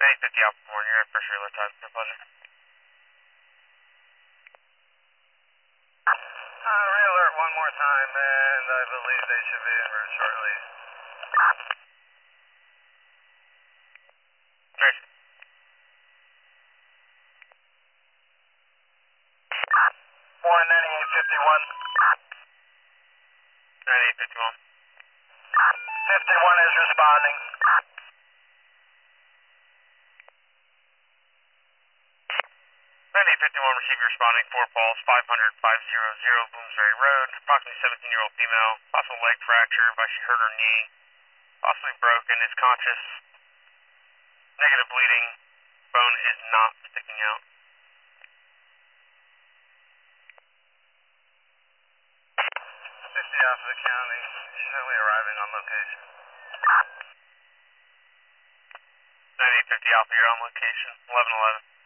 9850 Alpha 4, you're at first reload time. Your pleasure. Re-alert one more time, and I believe they should be en route shortly. Tracy. 9851. 9851. 51 is responding. 9851, receive your responding. 4 Falls, 500-500 Bloomsbury Road. Approximately 17-year-old female. Possible leg fracture by she hurt her knee. Possibly broken. Is conscious. Negative bleeding. Bone is not sticking out. 50 Alpha County, currently arriving on location. 9850 Alpha, you're on location. 1111.